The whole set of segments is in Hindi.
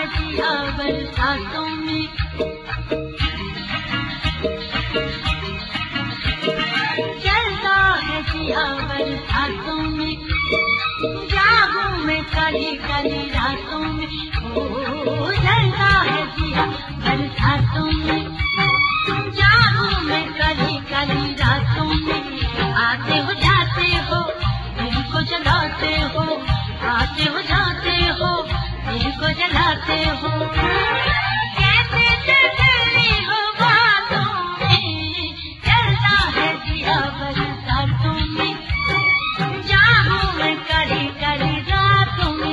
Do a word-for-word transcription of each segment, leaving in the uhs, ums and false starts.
जिया बरसातों में, जलता है जिया बरसातों में, जागूं मैं काली काली रातों में, ओ जलता है जिया बरसातों में, जागूं मैं काली काली रातों में। आते हो जाते हो दिल को जलाते हो, आते हो जाते हो दिल को जलाते हो, कैसे चलती हो बातों में, चलता है जिया बरसातों में, जागूं मैं काली काली रातों में।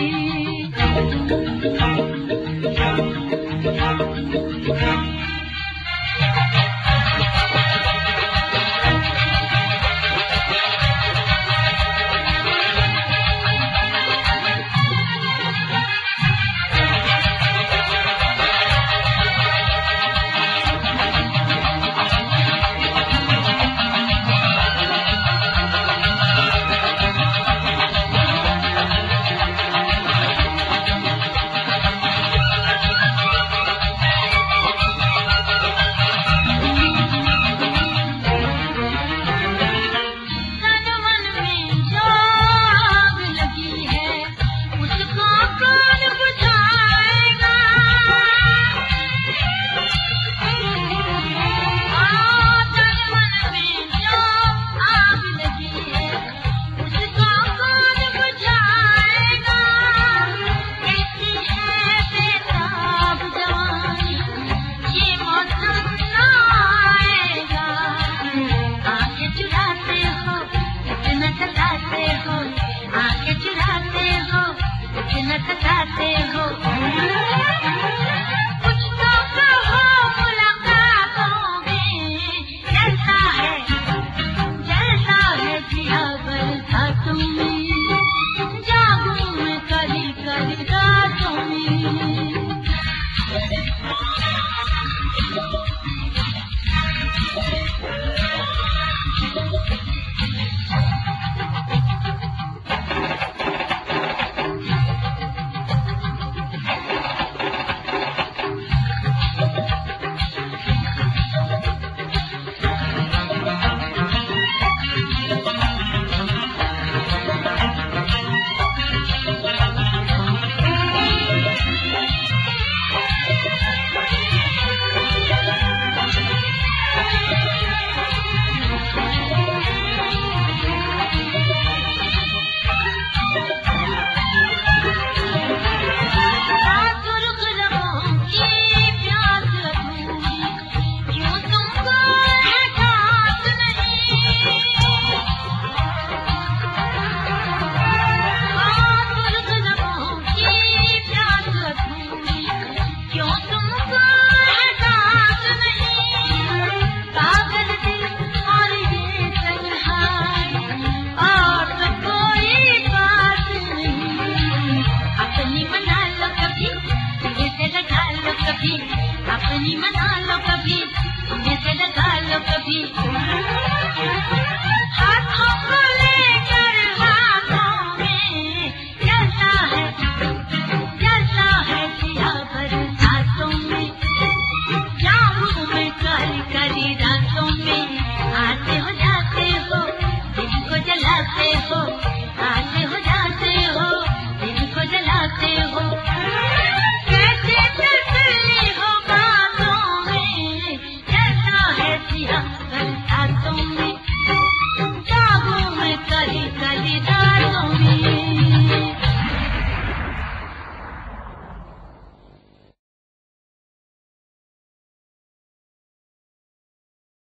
सताते हो कुछ तो कहो मुलाकातों में, जलता है जलता है जिया बरसातों में, जागूं मैं काली काली रातों में। अपनी मना लो कभी, मुझे लगा लो कभी।